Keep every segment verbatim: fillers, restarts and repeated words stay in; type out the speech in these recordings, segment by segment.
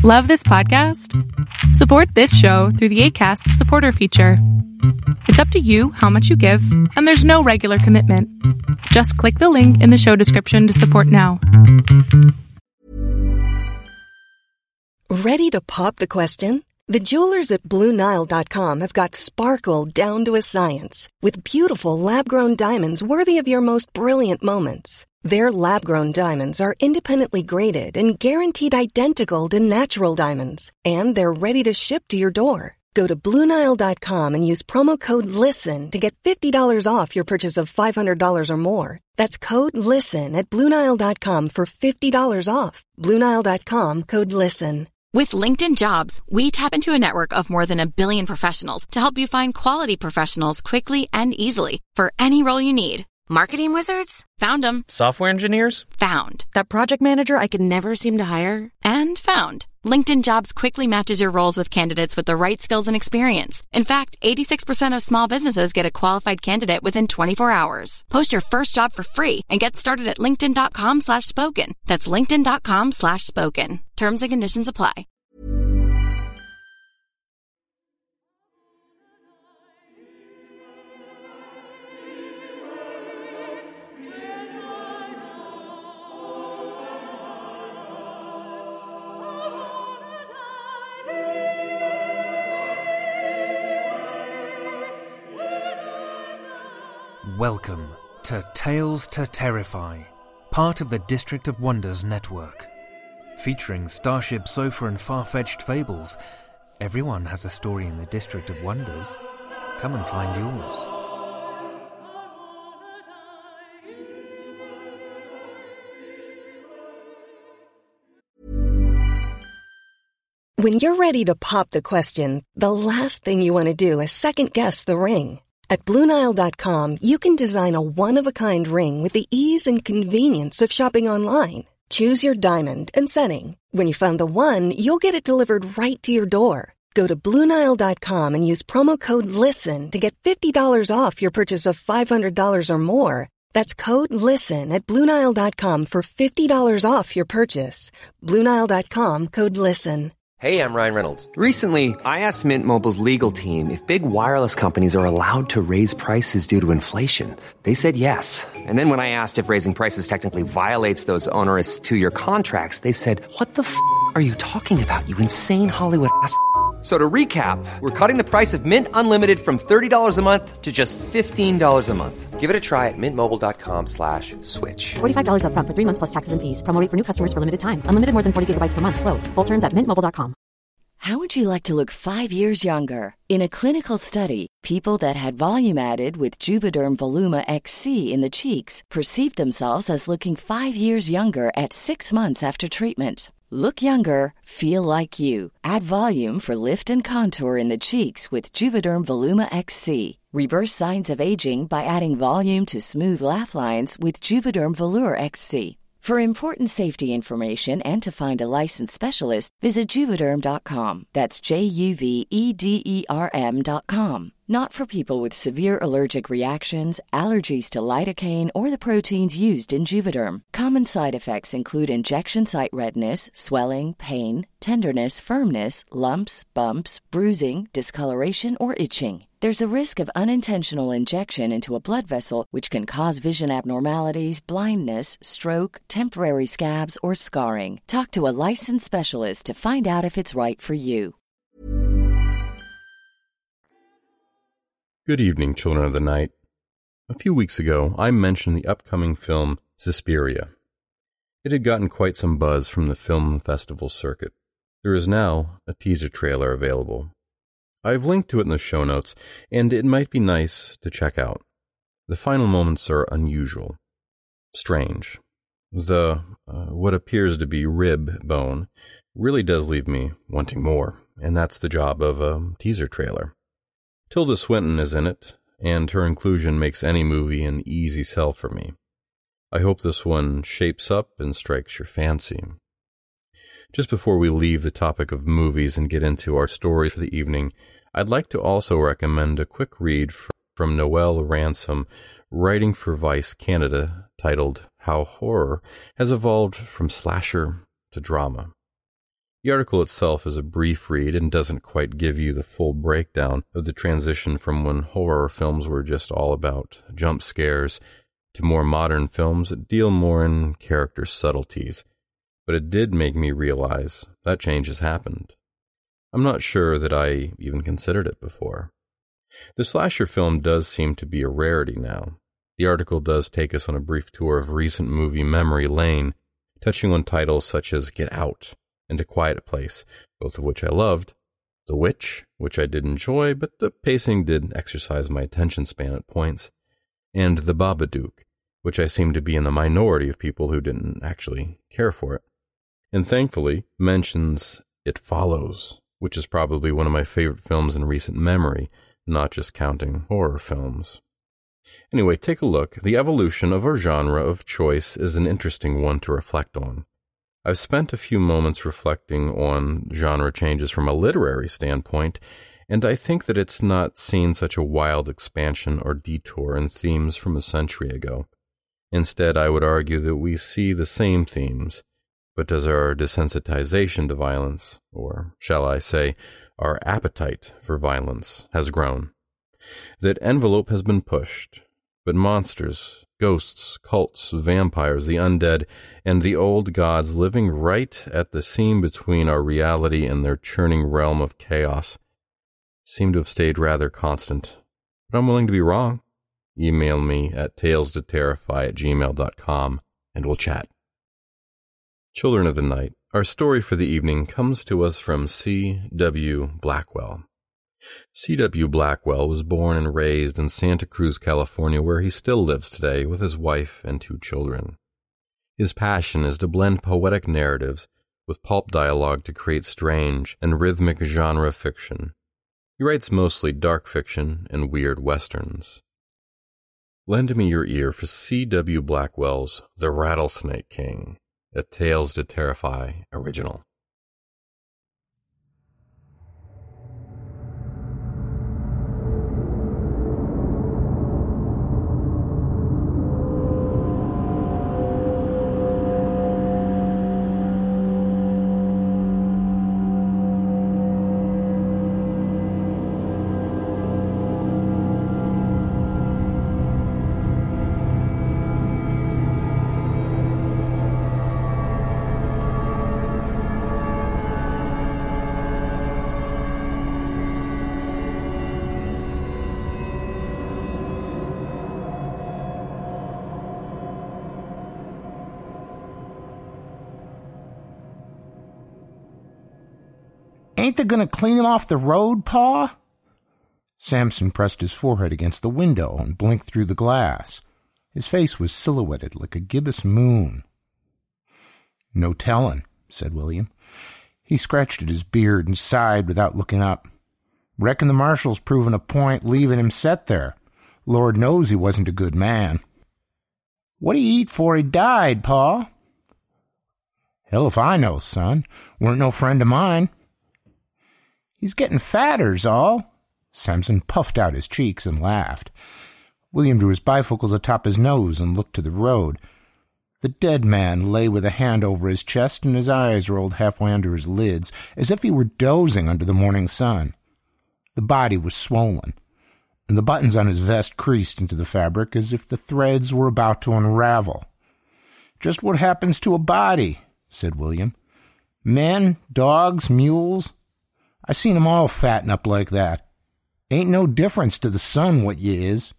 Love this podcast? Support this show through the Acast supporter feature. It's up to you how much you give, and there's no regular commitment. Just click the link in the show description to support now. Ready to pop the question? The jewelers at Blue Nile dot com have got sparkle down to a science with beautiful lab-grown diamonds worthy of your most brilliant moments. Their lab-grown diamonds are independently graded and guaranteed identical to natural diamonds, and they're ready to ship to your door. Go to Blue Nile dot com and use promo code LISTEN to get fifty dollars off your purchase of five hundred dollars or more. That's code LISTEN at Blue Nile dot com for fifty dollars off. Blue Nile dot com, code LISTEN. With LinkedIn Jobs, we tap into a network of more than a billion professionals to help you find quality professionals quickly and easily for any role you need. Marketing wizards? Found them. Software engineers? Found. That project manager I could never seem to hire? And found. LinkedIn Jobs quickly matches your roles with candidates with the right skills and experience. In fact, eighty-six percent of small businesses get a qualified candidate within twenty-four hours. Post your first job for free and get started at linkedin.com slash spoken. That's linkedin.com slash spoken. Terms and conditions apply. Welcome to Tales to Terrify, part of the District of Wonders network. Featuring Starship Sofa and far-fetched fables, everyone has a story in the District of Wonders. Come and find yours. When you're ready to pop the question, the last thing you want to do is second-guess the ring. At Blue Nile dot com, you can design a one-of-a-kind ring with the ease and convenience of shopping online. Choose your diamond and setting. When you find the one, you'll get it delivered right to your door. Go to Blue Nile dot com and use promo code LISTEN to get fifty dollars off your purchase of five hundred dollars or more. That's code LISTEN at Blue Nile dot com for fifty dollars off your purchase. Blue Nile dot com, code LISTEN. Hey, I'm Ryan Reynolds. Recently, I asked Mint Mobile's legal team if big wireless companies are allowed to raise prices due to inflation. They said yes. And then when I asked if raising prices technically violates those onerous two-year contracts, they said, what the f*** are you talking about, you insane Hollywood ass f- So to recap, we're cutting the price of Mint Unlimited from thirty dollars a month to just fifteen dollars a month. Give it a try at mintmobile.com slash switch. forty-five dollars up front for three months plus taxes and fees. Promo rate for new customers for limited time. Unlimited more than forty gigabytes per month. Slows full terms at mint mobile dot com. How would you like to look five years younger? In a clinical study, people that had volume added with Juvederm Voluma X C in the cheeks perceived themselves as looking five years younger at six months after treatment. Look younger, feel like you. Add volume for lift and contour in the cheeks with Juvederm Voluma X C. Reverse signs of aging by adding volume to smooth laugh lines with Juvederm Volure X C. For important safety information and to find a licensed specialist, visit Juvederm dot com. That's J U V E D E R M dot com. Not for people with severe allergic reactions, allergies to lidocaine, or the proteins used in Juvederm. Common side effects include injection site redness, swelling, pain, tenderness, firmness, lumps, bumps, bruising, discoloration, or itching. There's a risk of unintentional injection into a blood vessel, which can cause vision abnormalities, blindness, stroke, temporary scabs, or scarring. Talk to a licensed specialist to find out if it's right for you. Good evening, children of the night. A few weeks ago, I mentioned the upcoming film Suspiria. It had gotten quite some buzz from the film festival circuit. There is now a teaser trailer available. I've linked to it in the show notes, and it might be nice to check out. The final moments are unusual, strange. The, uh, what appears to be rib bone really does leave me wanting more, and that's the job of a teaser trailer. Tilda Swinton is in it, and her inclusion makes any movie an easy sell for me. I hope this one shapes up and strikes your fancy. Just before we leave the topic of movies and get into our story for the evening, I'd like to also recommend a quick read from Noelle Ransom, writing for Vice Canada, titled How Horror Has Evolved from Slasher to Drama. The article itself is a brief read and doesn't quite give you the full breakdown of the transition from when horror films were just all about jump scares to more modern films that deal more in character subtleties. But it did make me realize that change has happened. I'm not sure that I even considered it before. The slasher film does seem to be a rarity now. The article does take us on a brief tour of recent movie memory lane, touching on titles such as Get Out and A Quiet Place, both of which I loved, The Witch, which I did enjoy, but the pacing did exercise my attention span at points, and The Babadook, which I seemed to be in the minority of people who didn't actually care for it. And thankfully mentions It Follows, which is probably one of my favorite films in recent memory, not just counting horror films. Anyway, take a look. The evolution of our genre of choice is an interesting one to reflect on. I've spent a few moments reflecting on genre changes from a literary standpoint, and I think that it's not seen such a wild expansion or detour in themes from a century ago. Instead, I would argue that we see the same themes, but does our desensitization to violence, or shall I say, our appetite for violence, has grown. That envelope has been pushed, but monsters, ghosts, cults, vampires, the undead, and the old gods living right at the seam between our reality and their churning realm of chaos seem to have stayed rather constant. But I'm willing to be wrong. Email me at tales to terrify at gmail dot com, and we'll chat. Children of the Night, our story for the evening comes to us from C W Blackwell. C W Blackwell was born and raised in Santa Cruz, California, where he still lives today with his wife and two children. His passion is to blend poetic narratives with pulp dialogue to create strange and rhythmic genre fiction. He writes mostly dark fiction and weird westerns. Lend me your ear for C W Blackwell's The Rattlesnake King, a Tales to Terrify original. Ain't they gonna clean him off the road, Pa? Samson pressed his forehead against the window and blinked through the glass. His face was silhouetted like a gibbous moon. No tellin', said William. He scratched at his beard and sighed without looking up. Reckon the marshal's proving a point leaving him set there. Lord knows he wasn't a good man. What'd he eat for he died, Pa? Hell if I know, son. Weren't no friend of mine. He's getting fatter's all. Samson puffed out his cheeks and laughed. William drew his bifocals atop his nose and looked to the road. The dead man lay with a hand over his chest and his eyes rolled halfway under his lids, as if he were dozing under the morning sun. The body was swollen, and the buttons on his vest creased into the fabric as if the threads were about to unravel. Just what happens to a body, said William. Men, dogs, mules... I seen 'em all fatten up like that. Ain't no difference to the sun what ye is.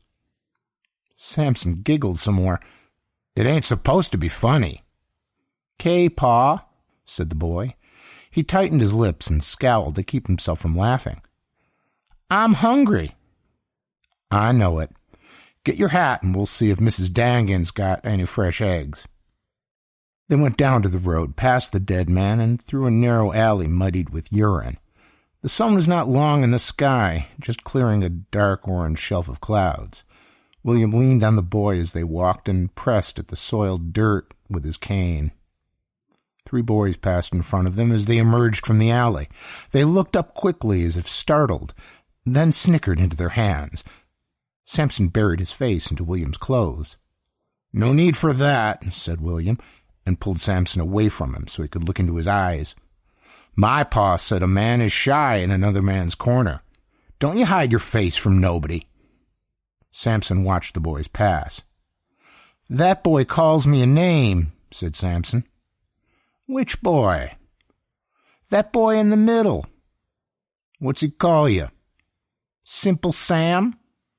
Samson giggled some more. It ain't supposed to be funny. "'Kay, Pa," said the boy. He tightened his lips and scowled to keep himself from laughing. "I'm hungry." "I know it. Get your hat and we'll see if Missus Dangan's got any fresh eggs." They went down to the road, past the dead man, and through a narrow alley muddied with urine. The sun was not long in the sky, just clearing a dark orange shelf of clouds. William leaned on the boy as they walked and pressed at the soiled dirt with his cane. Three boys passed in front of them as they emerged from the alley. They looked up quickly as if startled, then snickered into their hands. Samson buried his face into William's clothes. "No need for that," said William, and pulled Samson away from him so he could look into his eyes. My pa said a man is shy in another man's corner. Don't you hide your face from nobody. Samson watched the boys pass. That boy calls me a name, said Samson. Which boy? That boy in the middle. What's he call you? Simple Sam?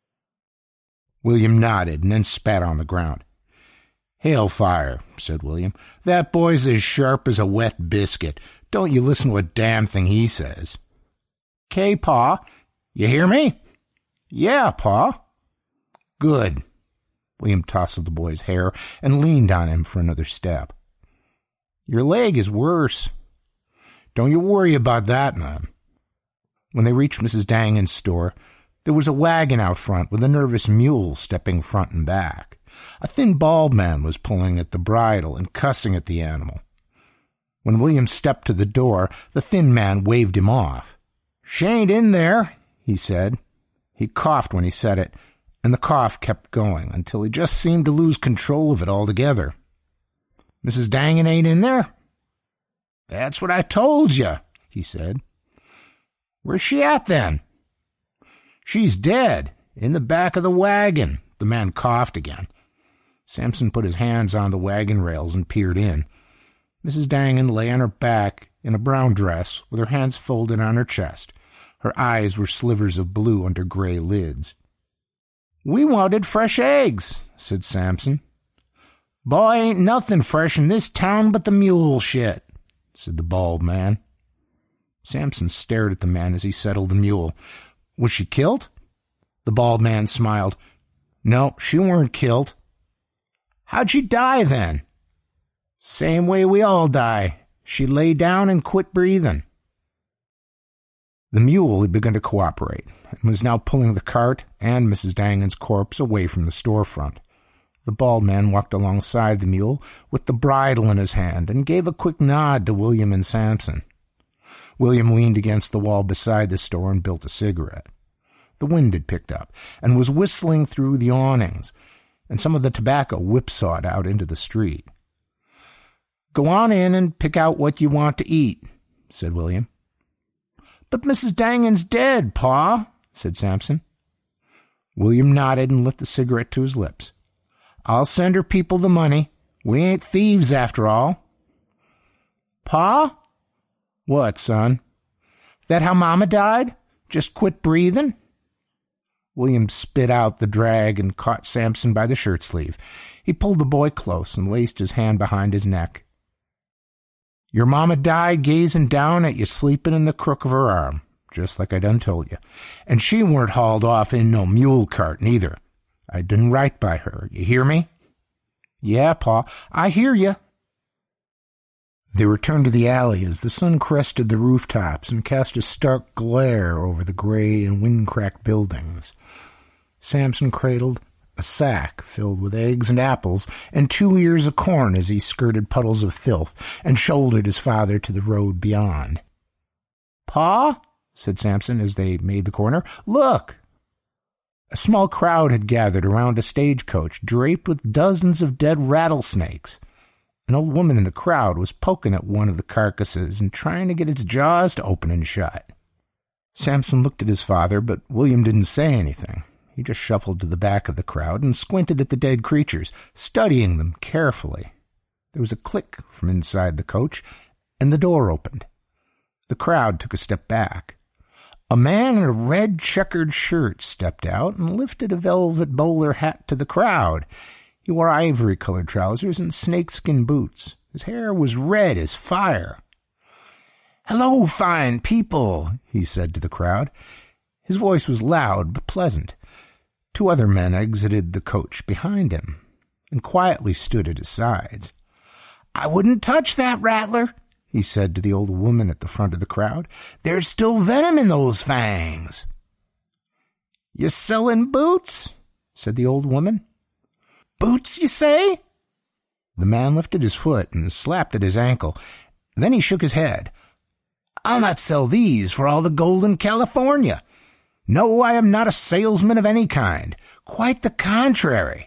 William nodded and then spat on the ground. Hailfire, said William. That boy's as sharp as a wet biscuit. Don't you listen to a damn thing he says. K, Pa. You hear me? Yeah, Pa. Good. William tousled the boy's hair and leaned on him for another step. Your leg is worse. Don't you worry about that, man. When they reached Missus Dangan's store, there was a wagon out front with a nervous mule stepping front and back. A thin, bald man was pulling at the bridle and cussing at the animal. When William stepped to the door, the thin man waved him off. She ain't in there, he said. He coughed when he said it, and the cough kept going until he just seemed to lose control of it altogether. Missus Dangan ain't in there? That's what I told you, he said. Where's she at, then? She's dead, in the back of the wagon. The man coughed again. Samson put his hands on the wagon rails and peered in. Missus Dangan lay on her back in a brown dress with her hands folded on her chest. Her eyes were slivers of blue under gray lids. We wanted fresh eggs, said Samson. Boy, ain't nothing fresh in this town but the mule shit, said the bald man. Samson stared at the man as he settled the mule. Was she killed? The bald man smiled. No, she weren't killed. How'd she die, then? Same way we all die. She lay down and quit breathing. The mule had begun to cooperate and was now pulling the cart and Missus Dangan's corpse away from the storefront. The bald man walked alongside the mule with the bridle in his hand and gave a quick nod to William and Samson. William leaned against the wall beside the store and built a cigarette. The wind had picked up and was whistling through the awnings, and some of the tobacco whipsawed out into the street. Go on in and pick out what you want to eat, said William. But Missus Dangan's dead, Pa, said Samson. William nodded and lit the cigarette to his lips. I'll send her people the money. We ain't thieves after all. Pa? What, son? That how Mama died? Just quit breathing? William spit out the drag and caught Samson by the shirt sleeve. He pulled the boy close and laced his hand behind his neck. Your mama died gazing down at you sleeping in the crook of her arm, just like I done told you. And she weren't hauled off in no mule cart, neither. I done right by her. You hear me? Yeah, Pa, I hear you. They returned to the alley as the sun crested the rooftops and cast a stark glare over the gray and wind-cracked buildings. Samson cradled a sack filled with eggs and apples and two ears of corn as he skirted puddles of filth and shouldered his father to the road beyond. Pa, said Samson as they made the corner, look! A small crowd had gathered around a stagecoach draped with dozens of dead rattlesnakes. An old woman in the crowd was poking at one of the carcasses and trying to get its jaws to open and shut. Samson looked at his father, but William didn't say anything. He just shuffled to the back of the crowd and squinted at the dead creatures, studying them carefully. There was a click from inside the coach, and the door opened. The crowd took a step back. A man in a red checkered shirt stepped out and lifted a velvet bowler hat to the crowd. He wore ivory-colored trousers and snakeskin boots. His hair was red as fire. "Hello, fine people," he said to the crowd. His voice was loud but pleasant. Two other men exited the coach behind him and quietly stood at his sides. "I wouldn't touch that rattler," he said to the old woman at the front of the crowd. "There's still venom in those fangs." "You selling boots?" said the old woman. "Boots, you say?" The man lifted his foot and slapped at his ankle. Then he shook his head. "I'll not sell these for all the gold in California. No, I am not a salesman of any kind. Quite the contrary."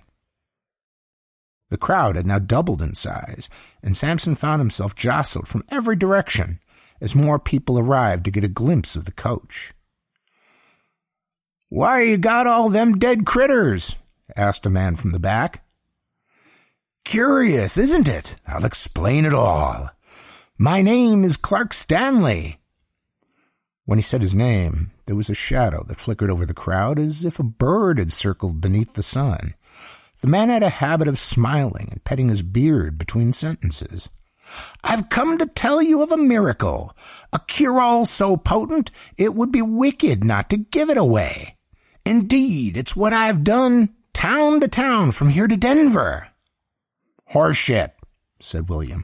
The crowd had now doubled in size, and Samson found himself jostled from every direction as more people arrived to get a glimpse of the coach. "Why you got all them dead critters?" asked a man from the back. "Curious, isn't it? I'll explain it all. My name is Clark Stanley." When he said his name, there was a shadow that flickered over the crowd as if a bird had circled beneath the sun. The man had a habit of smiling and petting his beard between sentences. "I've come to tell you of a miracle, a cure-all so potent it would be wicked not to give it away. Indeed, it's what I've done town to town from here to Denver." "Horseshit," said William.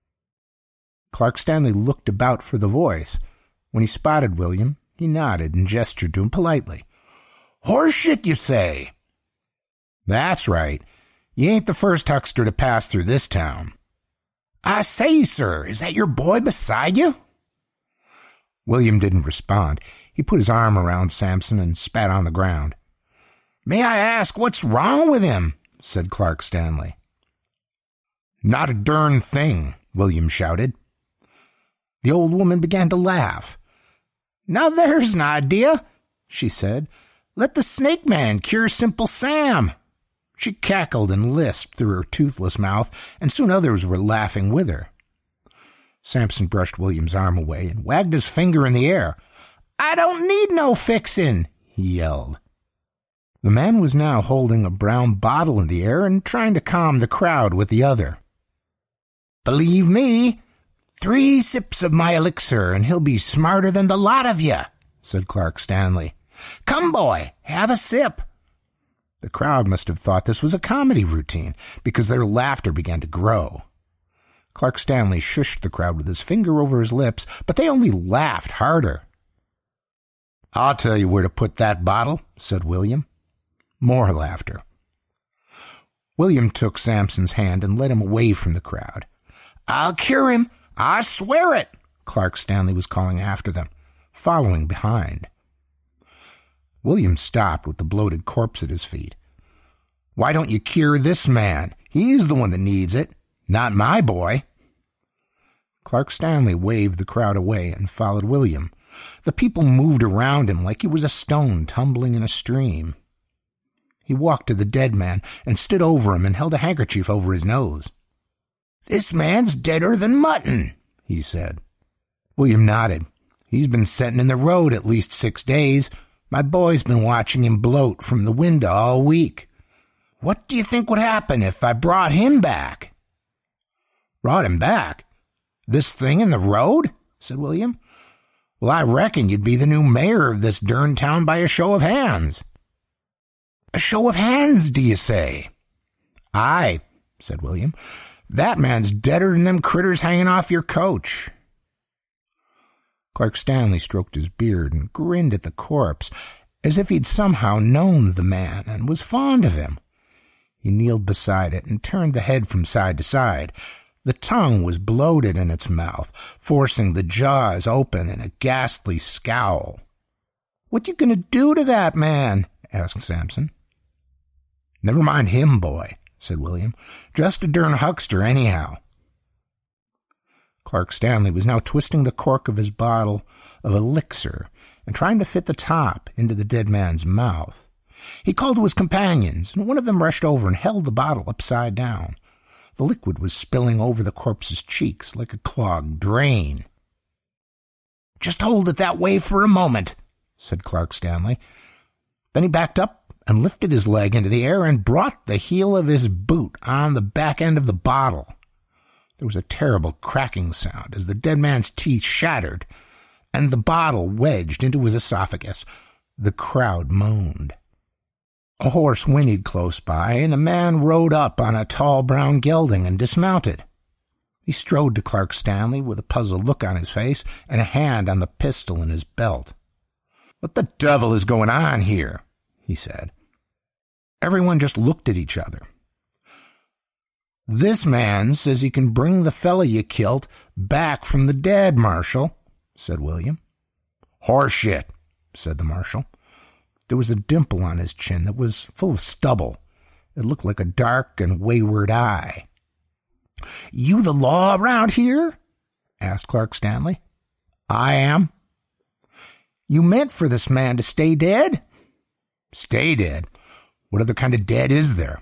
Clark Stanley looked about for the voice. When he spotted William, he nodded and gestured to him politely. "Horseshit, you say?" "That's right. You ain't the first huckster to pass through this town." "I say, sir, is that your boy beside you?" William didn't respond. He put his arm around Samson and spat on the ground. "May I ask what's wrong with him?" said Clark Stanley. "Not a darn thing," William shouted. The old woman began to laugh. "Now there's an idea," she said. "Let the Snake Man cure Simple Sam." She cackled and lisped through her toothless mouth, and soon others were laughing with her. Samson brushed William's arm away and wagged his finger in the air. "I don't need no fixin'," he yelled. The man was now holding a brown bottle in the air and trying to calm the crowd with the other. "Believe me, three sips of my elixir and he'll be smarter than the lot of you," said Clark Stanley. "Come, boy, have a sip." The crowd must have thought this was a comedy routine, because their laughter began to grow. Clark Stanley shushed the crowd with his finger over his lips, but they only laughed harder. "I'll tell you where to put that bottle," said William. More laughter. William took Samson's hand and led him away from the crowd. "I'll cure him, I swear it," Clark Stanley was calling after them, following behind. William stopped with the bloated corpse at his feet. "Why don't you cure this man? He's the one that needs it, not my boy." Clark Stanley waved the crowd away and followed William. The people moved around him like he was a stone tumbling in a stream. He walked to the dead man and stood over him and held a handkerchief over his nose. "This man's deader than mutton," he said. William nodded. "He's been setting in the road at least six days. My boy's been watching him bloat from the window all week. What do you think would happen if I brought him back?" "Brought him back? This thing in the road?" said William. "Well, I reckon you'd be the new mayor of this darn town by a show of hands." "A show of hands, do you say?" "Aye," said William. "That man's deader than them critters hanging off your coach." Clark Stanley stroked his beard and grinned at the corpse, as if he'd somehow known the man and was fond of him. He kneeled beside it and turned the head from side to side. The tongue was bloated in its mouth, forcing the jaws open in a ghastly scowl. "What you gonna do to that man?" asked Samson. "Never mind him, boy," said William. "Just a darn huckster anyhow." Clark Stanley was now twisting the cork of his bottle of elixir and trying to fit the top into the dead man's mouth. He called to his companions, and one of them rushed over and held the bottle upside down. The liquid was spilling over the corpse's cheeks like a clogged drain. "Just hold it that way for a moment," said Clark Stanley. Then he backed up and lifted his leg into the air and brought the heel of his boot on the back end of the bottle. There was a terrible cracking sound as the dead man's teeth shattered and the bottle wedged into his esophagus. The crowd moaned. A horse whinnied close by, and a man rode up on a tall brown gelding and dismounted. He strode to Clark Stanley with a puzzled look on his face and a hand on the pistol in his belt. "What the devil is going on here?" he said. Everyone just looked at each other. "This man says he can bring the fella you killed back from the dead, Marshal," said William. "Horseshit," said the Marshal. There was a dimple on his chin that was full of stubble. It looked like a dark and wayward eye. "You the law around here?" asked Clark Stanley. I am. You meant for this man to stay dead? Stay dead? What other kind of dead is there?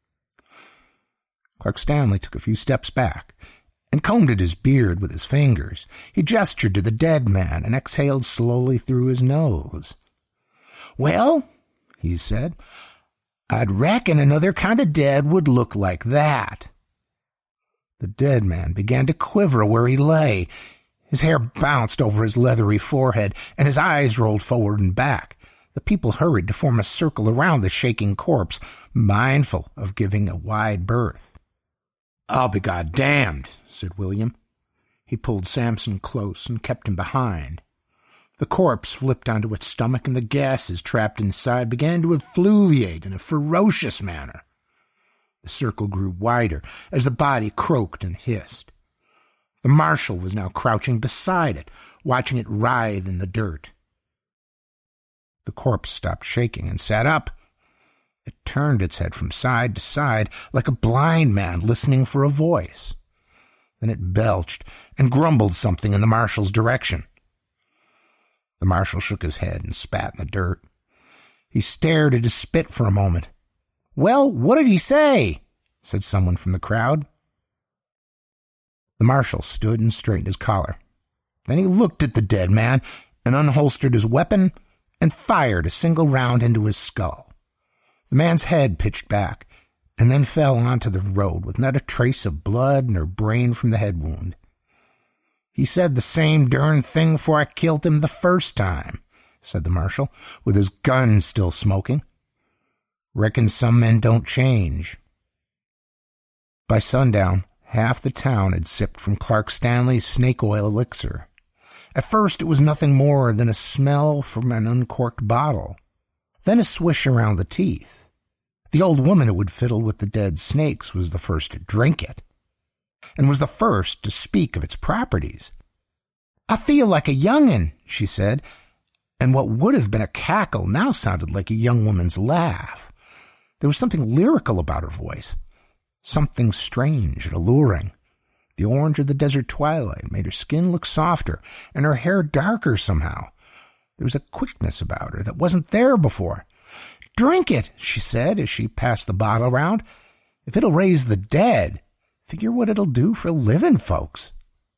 Clark Stanley took a few steps back and combed at his beard with his fingers. He gestured to the dead man and exhaled slowly through his nose. Well, he said, I'd reckon another kind of dead would look like that. The dead man began to quiver where he lay. His hair bounced over his leathery forehead, and his eyes rolled forward and back. The people hurried to form a circle around the shaking corpse, mindful of giving a wide berth. I'll be goddamned, said William. He pulled Samson close and kept him behind. The corpse flipped onto its stomach, and the gases trapped inside began to effluviate in a ferocious manner. The circle grew wider as the body croaked and hissed. The marshal was now crouching beside it, watching it writhe in the dirt. The corpse stopped shaking and sat up. It turned its head from side to side like a blind man listening for a voice. Then it belched and grumbled something in the marshal's direction. The marshal shook his head and spat in the dirt. He stared at his spit for a moment. Well, what did he say? Said someone from the crowd. The marshal stood and straightened his collar. Then he looked at the dead man and unholstered his weapon and fired a single round into his skull. The man's head pitched back and then fell onto the road with not a trace of blood nor brain from the head wound. He said the same darn thing before I killed him the first time, said the marshal, with his gun still smoking. Reckon some men don't change. By sundown, half the town had sipped from Clark Stanley's snake oil elixir. At first it was nothing more than a smell from an uncorked bottle, then a swish around the teeth. The old woman who had fiddled with the dead snakes was the first to drink it, and was the first to speak of its properties. I feel like a young'un, she said, and what would have been a cackle now sounded like a young woman's laugh. There was something lyrical about her voice, something strange and alluring. The orange of the desert twilight made her skin look softer and her hair darker somehow. There was a quickness about her that wasn't there before. Drink it, she said as she passed the bottle around. If it'll raise the dead, figure what it'll do for living folks.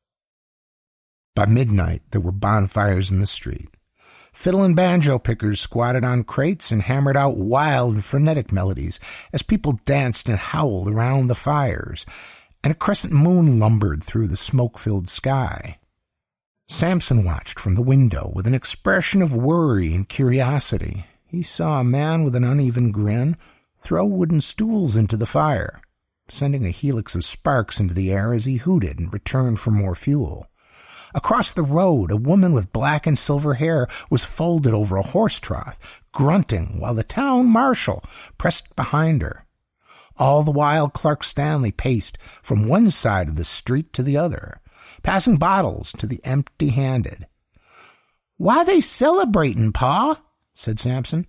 By midnight, there were bonfires in the street. Fiddle and banjo pickers squatted on crates and hammered out wild and frenetic melodies as people danced and howled around the fires, and a crescent moon lumbered through the smoke-filled sky. Samson watched from the window with an expression of worry and curiosity. He saw a man with an uneven grin throw wooden stools into the fire, sending a helix of sparks into the air as he hooted and returned for more fuel. Across the road, a woman with black and silver hair was folded over a horse trough, grunting while the town marshal pressed behind her. All the while Clark Stanley paced from one side of the street to the other, passing bottles to the empty-handed. "Why they celebrating, Pa?" said Samson.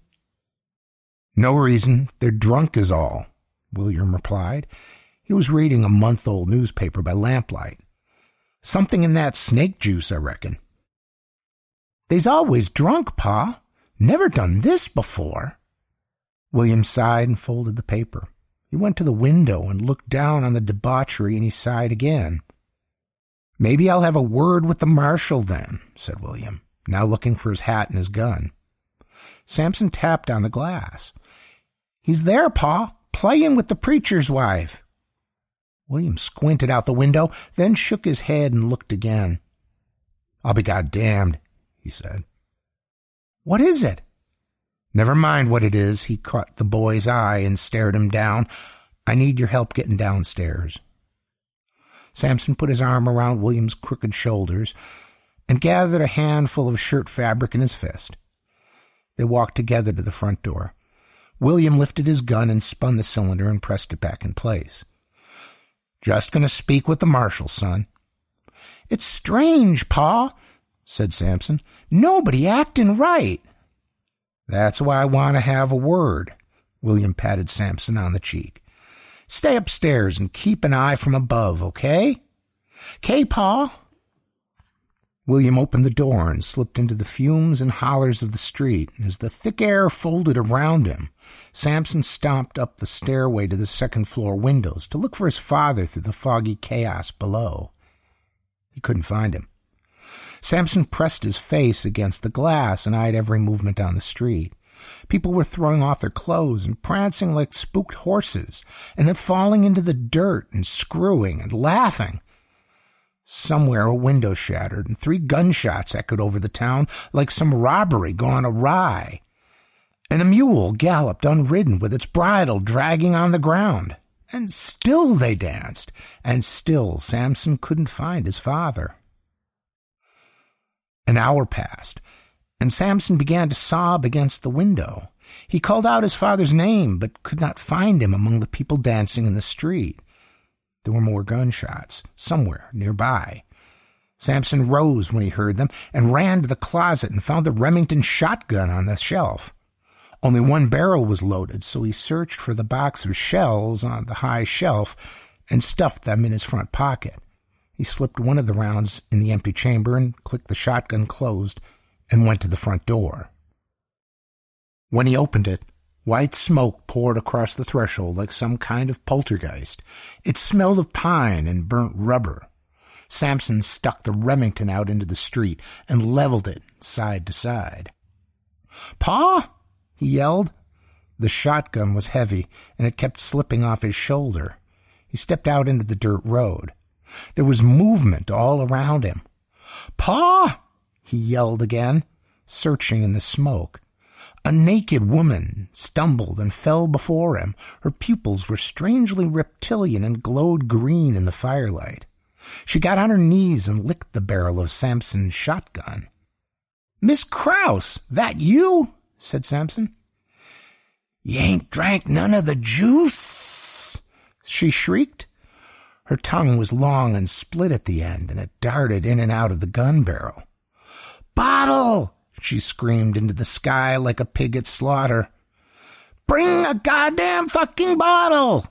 "No reason. They're drunk is all," William replied. He was reading a month-old newspaper by lamplight. "Something in that snake juice, I reckon." "They's always drunk, Pa. Never done this before." William sighed and folded the paper. He went to the window and looked down on the debauchery, and he sighed again. "Maybe I'll have a word with the marshal then," said William, now looking for his hat and his gun. Samson tapped on the glass. "He's there, Pa, playing with the preacher's wife." William squinted out the window, then shook his head and looked again. "I'll be goddamned," he said. "What is it?" "Never mind what it is." He caught the boy's eye and stared him down. "I need your help getting downstairs." Samson put his arm around William's crooked shoulders and gathered a handful of shirt fabric in his fist. They walked together to the front door. William lifted his gun and spun the cylinder and pressed it back in place. "Just going to speak with the marshal, son." "It's strange, Pa," said Samson. "Nobody acting right." "That's why I want to have a word." William patted Samson on the cheek. "Stay upstairs and keep an eye from above, okay?" "'Kay, Pa." William opened the door and slipped into the fumes and hollers of the street. As the thick air folded around him, Samson stomped up the stairway to the second-floor windows to look for his father through the foggy chaos below. He couldn't find him. Samson pressed his face against the glass and eyed every movement on the street. People were throwing off their clothes and prancing like spooked horses, and then falling into the dirt and screwing and laughing. Somewhere a window shattered, and three gunshots echoed over the town like some robbery gone awry. And a mule galloped unridden with its bridle dragging on the ground. And still they danced, and still Samson couldn't find his father. An hour passed, and Samson began to sob against the window. He called out his father's name, but could not find him among the people dancing in the street. There were more gunshots, somewhere nearby. Samson rose when he heard them and ran to the closet and found the Remington shotgun on the shelf. Only one barrel was loaded, so he searched for the box of shells on the high shelf and stuffed them in his front pocket. He slipped one of the rounds in the empty chamber and clicked the shotgun closed and went to the front door. When he opened it, white smoke poured across the threshold like some kind of poltergeist. It smelled of pine and burnt rubber. Samson stuck the Remington out into the street and leveled it side to side. "Pa!" he yelled. The shotgun was heavy, and it kept slipping off his shoulder. He stepped out into the dirt road. There was movement all around him. "Pa!" he yelled again, searching in the smoke. A naked woman stumbled and fell before him. Her pupils were strangely reptilian and glowed green in the firelight. She got on her knees and licked the barrel of Samson's shotgun. "Miss Krause, that you?" said Samson. "You ain't drank none of the juice?" she shrieked. Her tongue was long and split at the end, and it darted in and out of the gun barrel. "Bottle!" she screamed into the sky like a pig at slaughter. "Bring a goddamn fucking bottle!"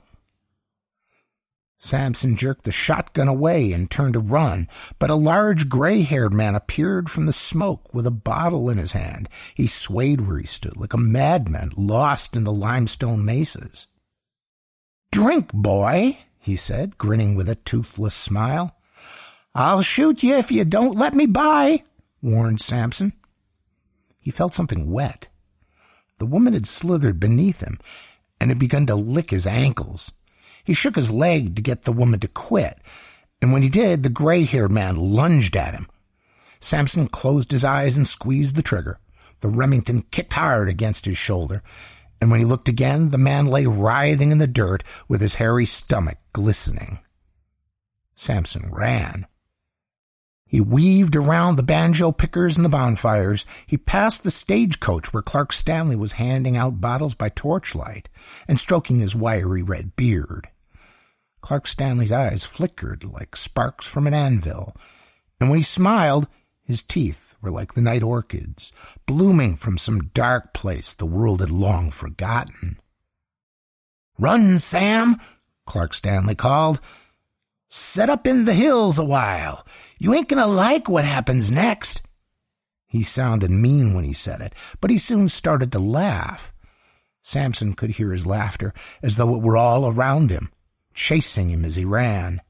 Samson jerked the shotgun away and turned to run, but a large gray-haired man appeared from the smoke with a bottle in his hand. He swayed where he stood like a madman lost in the limestone mesas. "Drink, boy," he said, grinning with a toothless smile. "I'll shoot you if you don't let me by," warned Samson. He felt something wet. The woman had slithered beneath him and had begun to lick his ankles. He shook his leg to get the woman to quit, and when he did, the gray-haired man lunged at him. Samson closed his eyes and squeezed the trigger. The Remington kicked hard against his shoulder, and when he looked again, the man lay writhing in the dirt with his hairy stomach glistening. Samson ran. He weaved around the banjo pickers and the bonfires. He passed the stagecoach where Clark Stanley was handing out bottles by torchlight and stroking his wiry red beard. Clark Stanley's eyes flickered like sparks from an anvil, and when he smiled, his teeth were like the night orchids, blooming from some dark place the world had long forgotten. "Run, Sam," Clark Stanley called. "Set up in the hills a while. You ain't gonna like what happens next." He sounded mean when he said it, but he soon started to laugh. Samson could hear his laughter as though it were all around him, chasing him as he ran.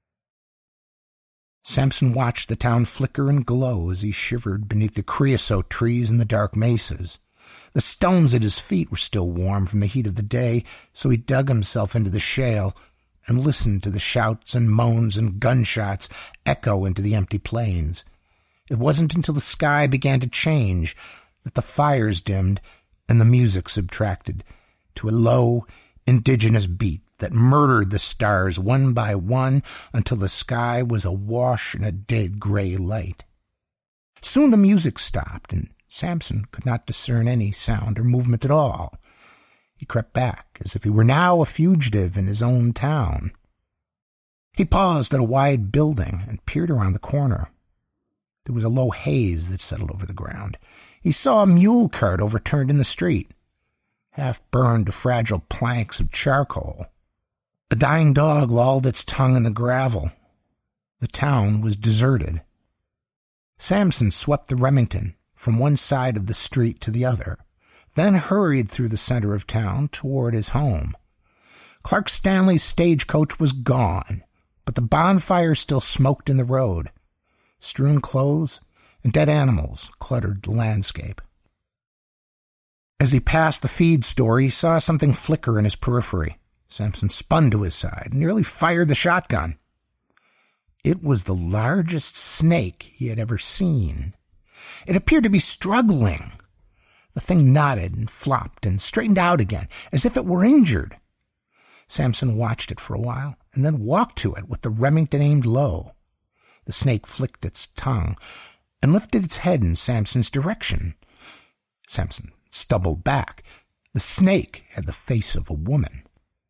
Samson watched the town flicker and glow as he shivered beneath the creosote trees in the dark mesas. The stones at his feet were still warm from the heat of the day, so he dug himself into the shale and listened to the shouts and moans and gunshots echo into the empty plains. It wasn't until the sky began to change that the fires dimmed and the music subtracted to a low, indigenous beat that murdered the stars one by one until the sky was awash in a dead gray light. Soon the music stopped, and Samson could not discern any sound or movement at all. He crept back, as if he were now a fugitive in his own town. He paused at a wide building and peered around the corner. There was a low haze that settled over the ground. He saw a mule cart overturned in the street, half burned to fragile planks of charcoal. A dying dog lolled its tongue in the gravel. The town was deserted. Samson swept the Remington from one side of the street to the other, then hurried through the center of town toward his home. Clark Stanley's stagecoach was gone, but the bonfire still smoked in the road. Strewn clothes and dead animals cluttered the landscape. As he passed the feed store, he saw something flicker in his periphery. Samson spun to his side and nearly fired the shotgun. It was the largest snake he had ever seen. It appeared to be struggling. The thing nodded and flopped and straightened out again, as if it were injured. Samson watched it for a while and then walked to it with the Remington aimed low. The snake flicked its tongue and lifted its head in Samson's direction. Samson stumbled back. The snake had the face of a woman.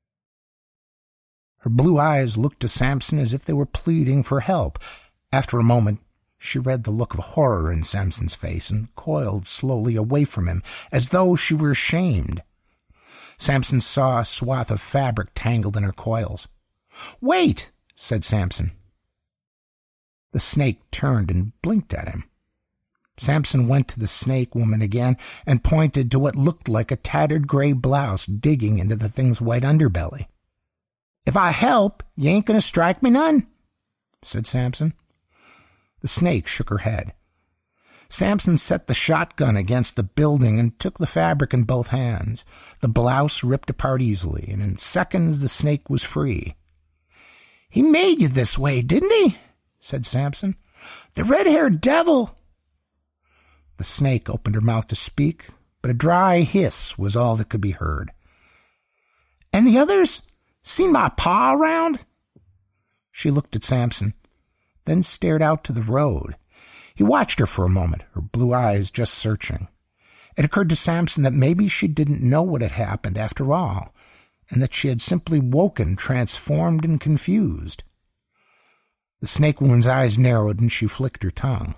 Her blue eyes looked to Samson as if they were pleading for help. After a moment, she read the look of horror in Samson's face and coiled slowly away from him, as though she were ashamed. Samson saw a swath of fabric tangled in her coils. "Wait!" said Samson. The snake turned and blinked at him. Samson went to the snake woman again and pointed to what looked like a tattered gray blouse digging into the thing's white underbelly. "If I help, you ain't gonna strike me none?" said Samson. The snake shook her head. Samson set the shotgun against the building and took the fabric in both hands. The blouse ripped apart easily, and in seconds the snake was free. "He made you this way, didn't he?" said Samson. "The red-haired devil!" The snake opened her mouth to speak, but a dry hiss was all that could be heard. "And the others? Seen my paw around?" She looked at Samson, then stared out to the road. He watched her for a moment, her blue eyes just searching. It occurred to Samson that maybe she didn't know what had happened after all, and that she had simply woken transformed and confused. The snake woman's eyes narrowed and she flicked her tongue.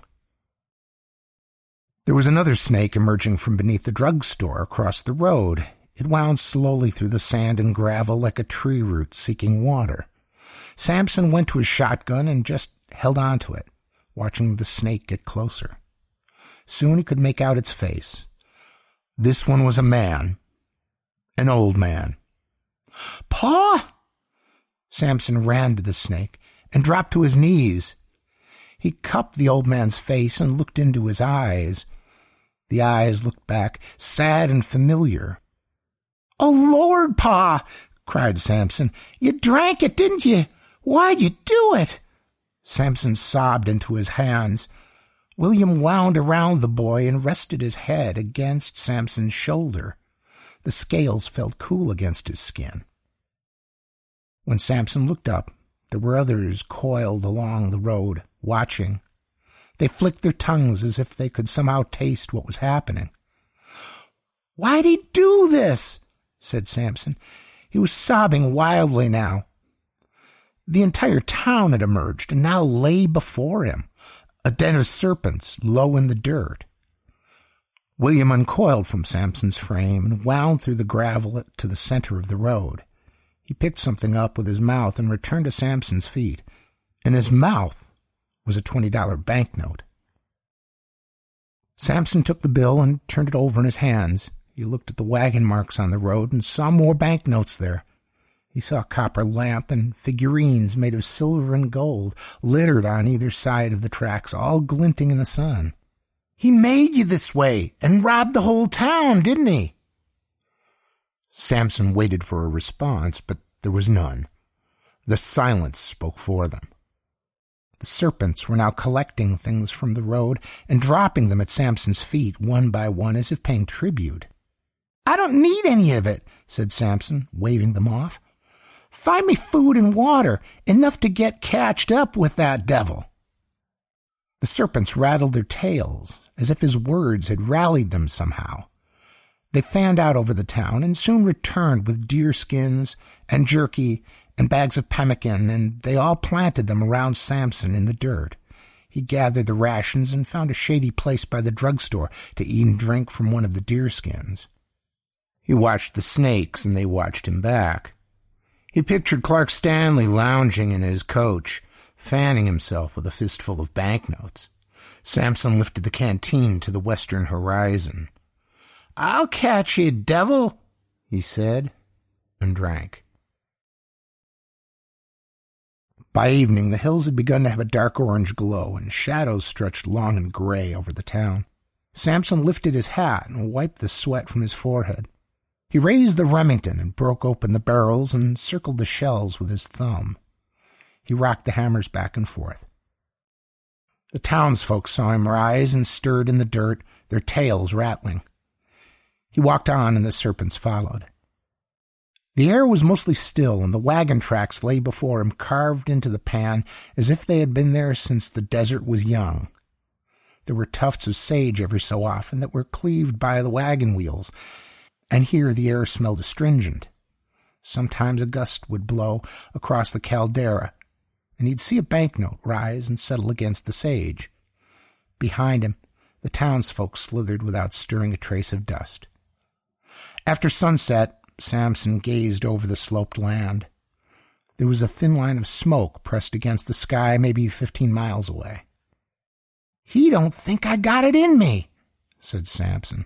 There was another snake emerging from beneath the drugstore across the road. It wound slowly through the sand and gravel like a tree root seeking water. Samson went to his shotgun and just held on to it, watching the snake get closer. Soon he could make out its face. This one was a man. An old man. "Paw!" Samson ran to the snake and dropped to his knees. He cupped the old man's face and looked into his eyes. The eyes looked back, sad and familiar. "Oh, Lord, Pa!" cried Samson. "You drank it, didn't you? Why'd you do it?" Samson sobbed into his hands. William wound around the boy and rested his head against Samson's shoulder. The scales felt cool against his skin. When Samson looked up, there were others coiled along the road, watching. They flicked their tongues as if they could somehow taste what was happening. "Why'd he do this?" said Samson. He was sobbing wildly now. The entire town had emerged and now lay before him, a den of serpents low in the dirt. William uncoiled from Samson's frame and wound through the gravel to the center of the road. He picked something up with his mouth and returned to Samson's feet. In his mouth was a twenty dollar banknote. Samson took the bill and turned it over in his hands. He looked at the wagon marks on the road and saw more banknotes there. He saw a copper lamp and figurines made of silver and gold littered on either side of the tracks, all glinting in the sun. "He made you this way and robbed the whole town, didn't he?" Samson waited for a response, but there was none. The silence spoke for them. The serpents were now collecting things from the road and dropping them at Samson's feet one by one as if paying tribute. "I don't need any of it," said Samson, waving them off. "Find me food and water, enough to get catched up with that devil." The serpents rattled their tails, as if his words had rallied them somehow. They fanned out over the town and soon returned with deer skins and jerky and bags of pemmican, and they all planted them around Samson in the dirt. He gathered the rations and found a shady place by the drugstore to eat and drink from one of the deer skins. He watched the snakes, and they watched him back. He pictured Clark Stanley lounging in his coach, fanning himself with a fistful of banknotes. Samson lifted the canteen to the western horizon. "I'll catch you, devil," he said, and drank. By evening, the hills had begun to have a dark orange glow, and shadows stretched long and gray over the town. Samson lifted his hat and wiped the sweat from his forehead. He raised the Remington and broke open the barrels and circled the shells with his thumb. He rocked the hammers back and forth. The townsfolk saw him rise and stirred in the dirt, their tails rattling. He walked on, and the serpents followed. The air was mostly still, and the wagon tracks lay before him, carved into the pan as if they had been there since the desert was young. There were tufts of sage every so often that were cleaved by the wagon wheels, and here the air smelled astringent. Sometimes a gust would blow across the caldera, and he'd see a banknote rise and settle against the sage. Behind him, the townsfolk slithered without stirring a trace of dust. After sunset, Samson gazed over the sloped land. There was a thin line of smoke pressed against the sky, maybe fifteen miles away. "He don't think I got it in me," said Samson.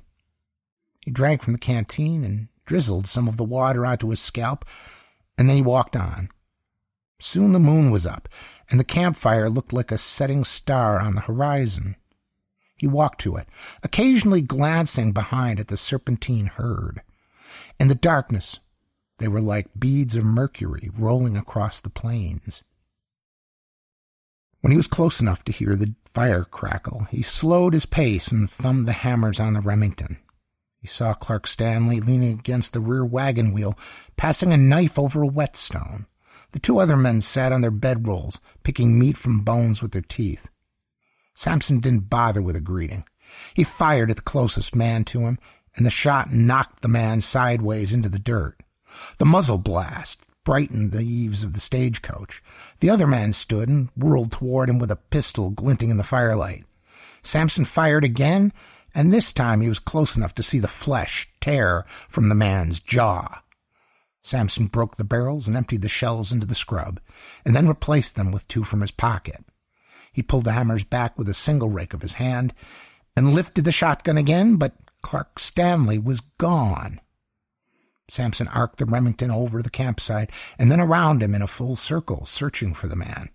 He drank from the canteen and drizzled some of the water onto his scalp, and then he walked on. Soon the moon was up, and the campfire looked like a setting star on the horizon. He walked to it, occasionally glancing behind at the serpentine herd. In the darkness, they were like beads of mercury rolling across the plains. When he was close enough to hear the fire crackle, he slowed his pace and thumbed the hammers on the Remington. He saw Clark Stanley leaning against the rear wagon wheel, passing a knife over a whetstone. The two other men sat on their bedrolls, picking meat from bones with their teeth. Samson didn't bother with a greeting. He fired at the closest man to him, and the shot knocked the man sideways into the dirt. The muzzle blast brightened the eaves of the stagecoach. The other man stood and whirled toward him with a pistol glinting in the firelight. Samson fired again, and this time he was close enough to see the flesh tear from the man's jaw. Samson broke the barrels and emptied the shells into the scrub, and then replaced them with two from his pocket. He pulled the hammers back with a single rake of his hand, and lifted the shotgun again, but Clark Stanley was gone. Samson arced the Remington over the campsite, and then around him in a full circle, searching for the man.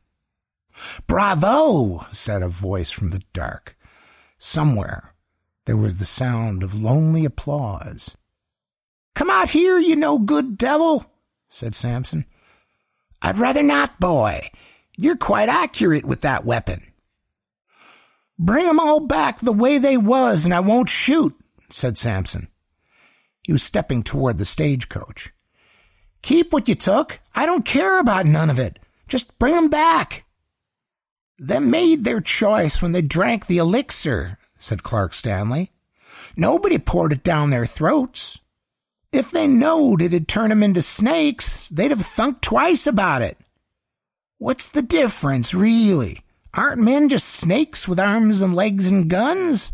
"Bravo!" said a voice from the dark. Somewhere there was the sound of lonely applause. "Come out here, you no-good devil," said Samson. "I'd rather not, boy. You're quite accurate with that weapon." "Bring 'em all back the way they was, and I won't shoot," said Samson. He was stepping toward the stagecoach. "Keep what you took. I don't care about none of it. Just bring 'em back." "They made their choice when they drank the elixir," said Clark Stanley. "Nobody poured it down their throats. If they knowed it'd turn 'em into snakes, they'd have thunk twice about it. What's the difference, really? Aren't men just snakes with arms and legs and guns?"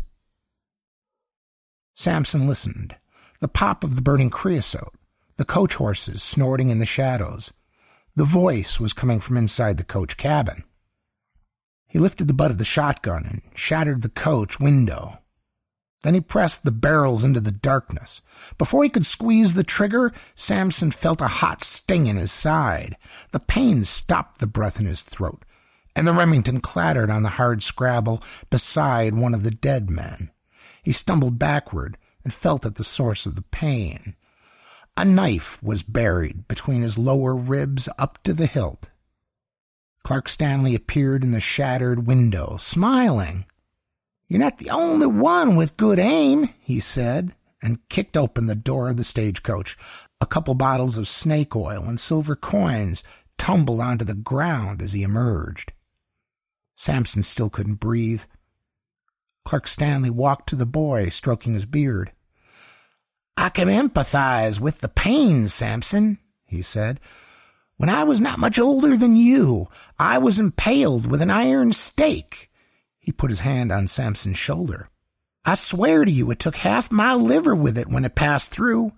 Samson listened. The pop of the burning creosote, the coach horses snorting in the shadows. The voice was coming from inside the coach cabin. He lifted the butt of the shotgun and shattered the coach window. Then he pressed the barrels into the darkness. Before he could squeeze the trigger, Samson felt a hot sting in his side. The pain stopped the breath in his throat, and the Remington clattered on the hard scrabble beside one of the dead men. He stumbled backward and felt at the source of the pain. A knife was buried between his lower ribs up to the hilt. Clark Stanley appeared in the shattered window, smiling. "You're not the only one with good aim," he said, and kicked open the door of the stagecoach. A couple bottles of snake oil and silver coins tumbled onto the ground as he emerged. Samson still couldn't breathe. Clark Stanley walked to the boy, stroking his beard. "I can empathize with the pain, Samson," he said. "When I was not much older than you, I was impaled with an iron stake." He put his hand on Samson's shoulder. "I swear to you it took half my liver with it when it passed through."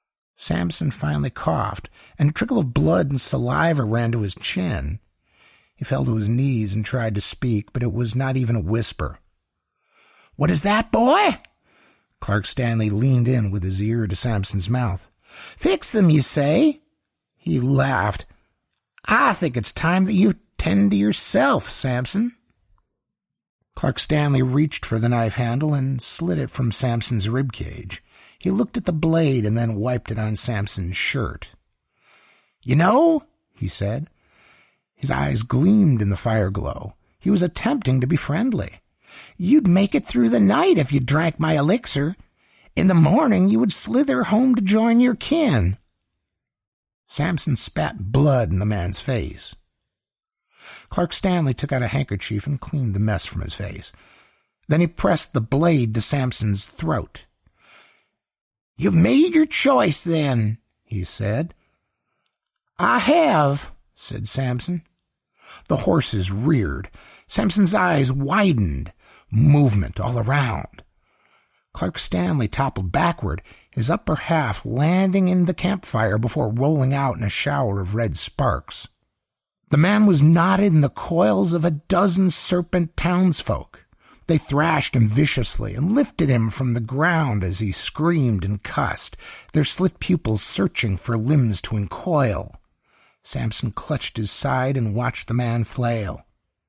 Samson finally coughed, and a trickle of blood and saliva ran to his chin. He fell to his knees and tried to speak, but it was not even a whisper. "What is that, boy?" Clark Stanley leaned in with his ear to Samson's mouth. "Fix them, you say?" He laughed. "I think it's time that you tend to yourself, Samson." Clark Stanley reached for the knife handle and slid it from Samson's rib cage. He looked at the blade and then wiped it on Samson's shirt. "You know," he said. His eyes gleamed in the fire glow. He was attempting to be friendly. "You'd make it through the night if you drank my elixir. In the morning you would slither home to join your kin." Samson spat blood in the man's face. Clark Stanley took out a handkerchief and cleaned the mess from his face. Then he pressed the blade to Samson's throat. "You've made your choice, then," he said. "I have," said Samson. The horses reared. Samson's eyes widened. Movement all around. Clark Stanley toppled backward, his upper half landing in the campfire before rolling out in a shower of red sparks. The man was knotted in the coils of a dozen serpent townsfolk. They thrashed him viciously and lifted him from the ground as he screamed and cussed, their slit pupils searching for limbs to encoil. Samson clutched his side and watched the man flail.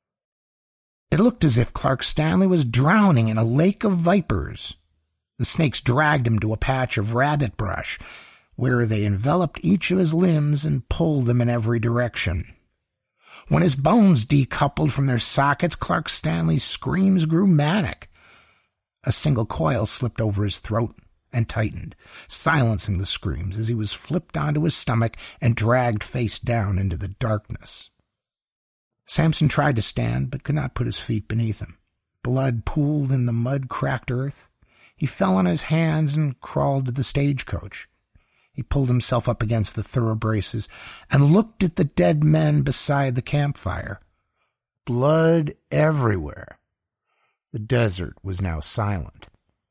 It looked as if Clark Stanley was drowning in a lake of vipers. The snakes dragged him to a patch of rabbit brush, where they enveloped each of his limbs and pulled them in every direction. When his bones decoupled from their sockets, Clark Stanley's screams grew manic. A single coil slipped over his throat and tightened, silencing the screams as he was flipped onto his stomach and dragged face down into the darkness. Samson tried to stand, but could not put his feet beneath him. Blood pooled in the mud-cracked earth. He fell on his hands and crawled to the stagecoach. He pulled himself up against the thoroughbraces and looked at the dead men beside the campfire. Blood everywhere. The desert was now silent.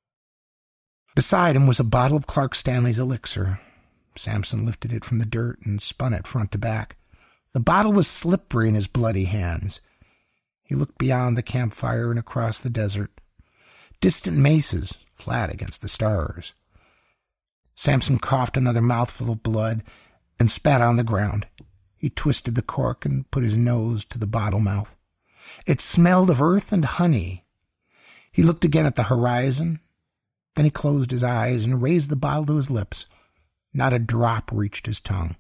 Beside him was a bottle of Clark Stanley's elixir. Samson lifted it from the dirt and spun it front to back. The bottle was slippery in his bloody hands. He looked beyond the campfire and across the desert. Distant mesas, flat against the stars. Samson coughed another mouthful of blood and spat on the ground. He twisted the cork and put his nose to the bottle mouth. It smelled of earth and honey. He looked again at the horizon. Then he closed his eyes and raised the bottle to his lips. Not a drop reached his tongue.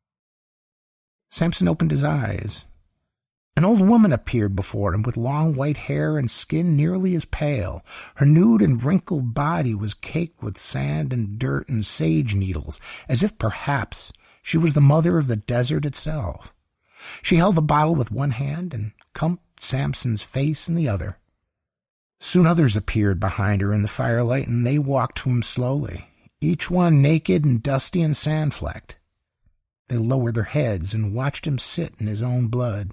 Samson opened his eyes. An old woman appeared before him with long white hair and skin nearly as pale. Her nude and wrinkled body was caked with sand and dirt and sage needles, as if perhaps she was the mother of the desert itself. She held the bottle with one hand and cupped Samson's face in the other. Soon others appeared behind her in the firelight, and they walked to him slowly, each one naked and dusty and sand-flecked. They lowered their heads and watched him sit in his own blood.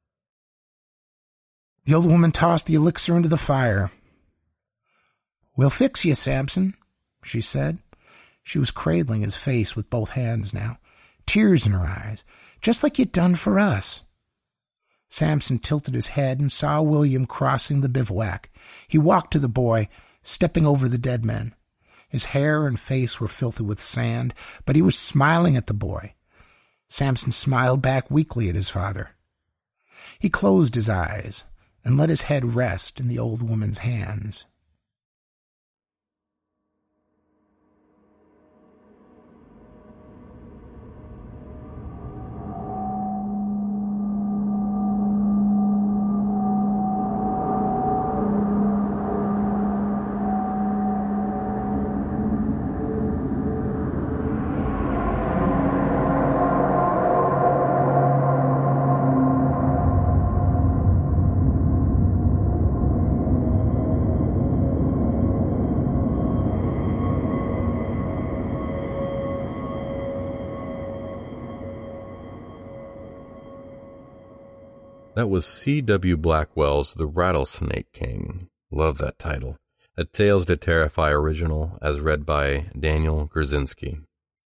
The old woman tossed the elixir into the fire. "We'll fix you, Samson," she said. She was cradling his face with both hands now, tears in her eyes, just like you'd done for us. Samson tilted his head and saw William crossing the bivouac. He walked to the boy, stepping over the dead men. His hair and face were filthy with sand, but he was smiling at the boy. Samson smiled back weakly at his father. He closed his eyes and let his head rest in the old woman's hands. That was C W Blackwell's The Rattlesnake King. Love that title. A Tales to Terrify original, as read by Daniel Grzinski.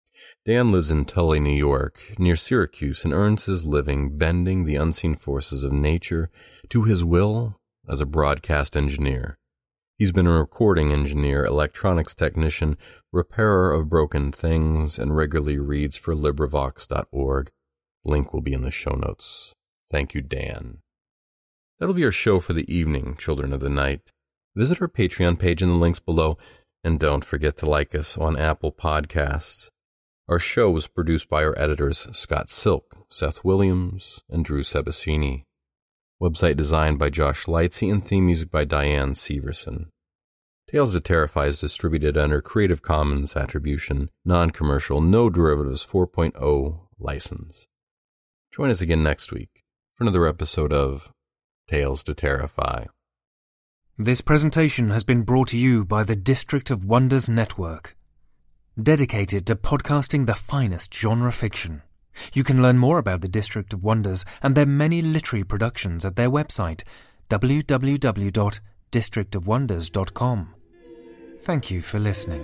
Dan lives in Tully, New York, near Syracuse, and earns his living bending the unseen forces of nature to his will as a broadcast engineer. He's been a recording engineer, electronics technician, repairer of broken things, and regularly reads for LibriVox dot org. Link will be in the show notes. Thank you, Dan. That'll be our show for the evening, Children of the Night. Visit our Patreon page in the links below, and don't forget to like us on Apple Podcasts. Our show was produced by our editors Scott Silk, Seth Williams, and Drew Sebastini. Website designed by Josh Lightsey and theme music by Diane Severson. Tales to Terrify is distributed under Creative Commons Attribution, Non-Commercial, No Derivatives four point oh license. Join us again next week for another episode of Tales to Terrify. This presentation has been brought to you by the District of Wonders Network, dedicated to podcasting the finest genre fiction. You can learn more about the District of Wonders and their many literary productions at their website, w w w dot district of wonders dot com. Thank you for listening.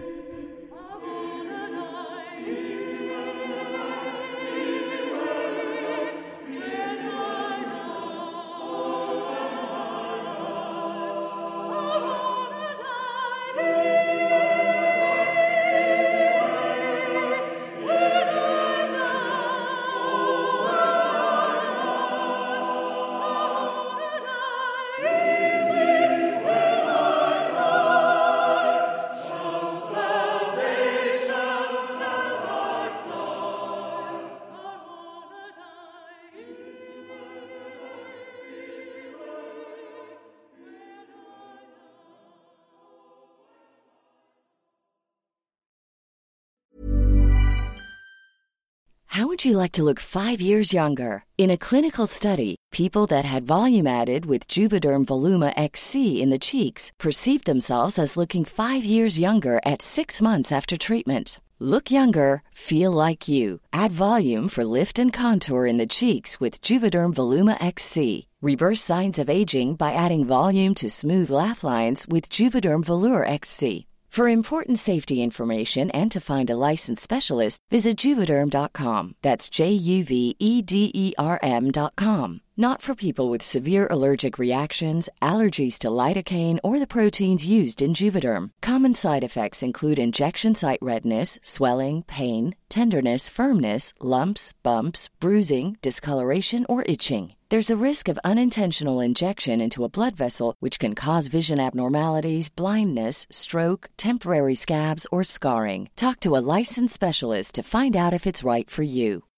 How would you like to look five years younger? In a clinical study, people that had volume added with Juvederm Voluma X C in the cheeks perceived themselves as looking five years younger at six months after treatment. Look younger, feel like you. Add volume for lift and contour in the cheeks with Juvederm Voluma X C. Reverse signs of aging by adding volume to smooth laugh lines with Juvederm Volure X C. For important safety information and to find a licensed specialist, visit Juvederm dot com. That's J U V E D E R M dot com. Not for people with severe allergic reactions, allergies to lidocaine, or the proteins used in Juvederm. Common side effects include injection site redness, swelling, pain, tenderness, firmness, lumps, bumps, bruising, discoloration, or itching. There's a risk of unintentional injection into a blood vessel, which can cause vision abnormalities, blindness, stroke, temporary scabs, or scarring. Talk to a licensed specialist to find out if it's right for you.